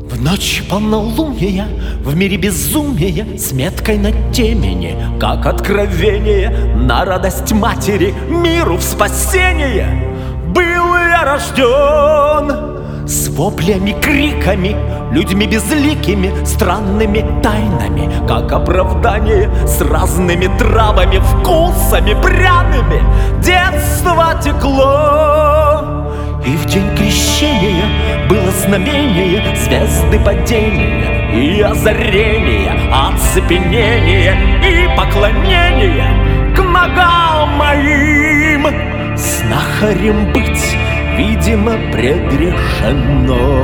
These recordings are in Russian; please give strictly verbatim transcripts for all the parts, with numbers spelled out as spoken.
В ночь полнолуния, в мире безумия, с меткой на темени, как откровение, на радость матери, миру в спасение. Был я рожден с воплями, криками, людьми безликими, странными тайнами, как оправдание, с разными травами, вкусами пряными. Детство текло, и в день крещения было знамение, звезды падения и озарения, оцепенение и поклонение к ногам моим. Знахарем быть, видимо, предрешено.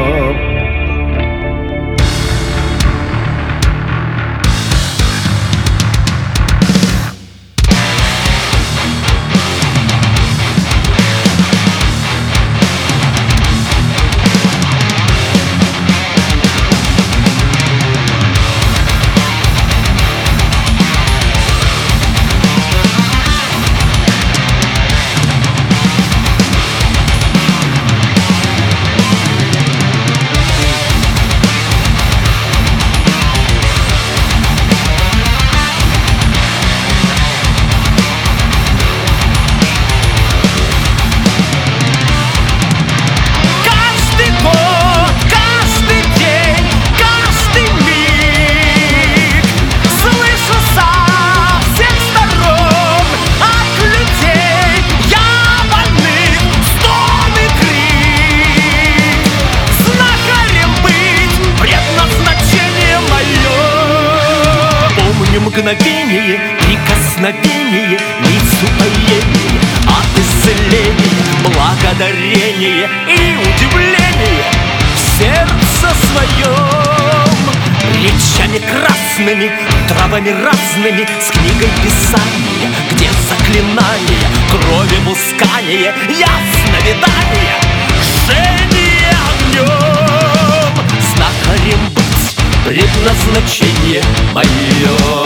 Мгновение, прикосновение, лиц упоение, от исцеления, благодарение и удивление в сердце своем. Речами красными, травами разными, с книгой писания, где заклинания, крови мускания, ясновидание, жжение огнем. Знахарем быть, предназначение мое.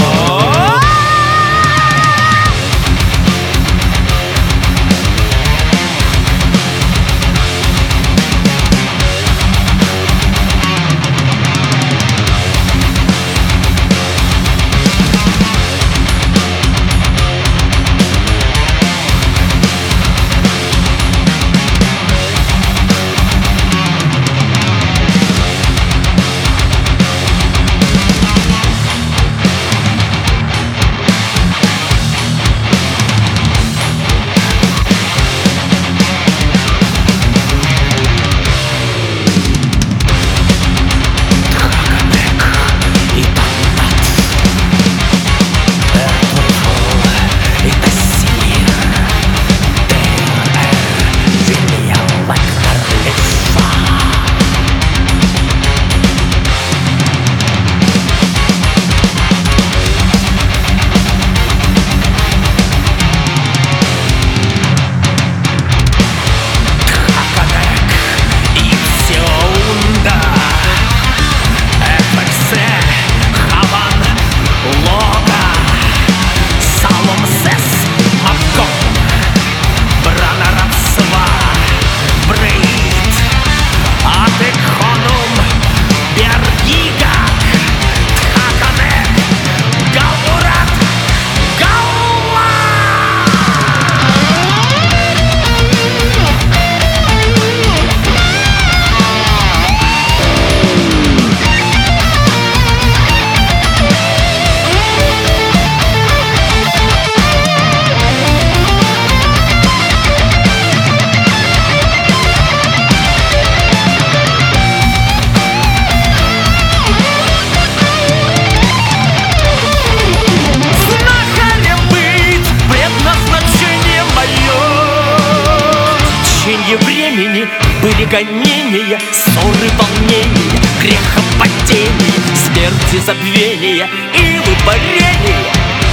Времени были гонения, ссоры, волнения, грехопадения, смерти, забвения и выпарения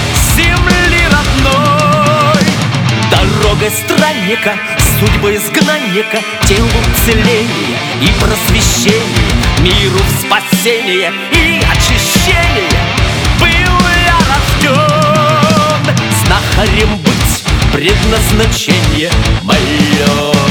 земли родной. Дорогой странника, судьбы изгнанника, телу целения и просвещения, миру в спасение и очищение был я рожден. Знахарем быть, предназначение мое.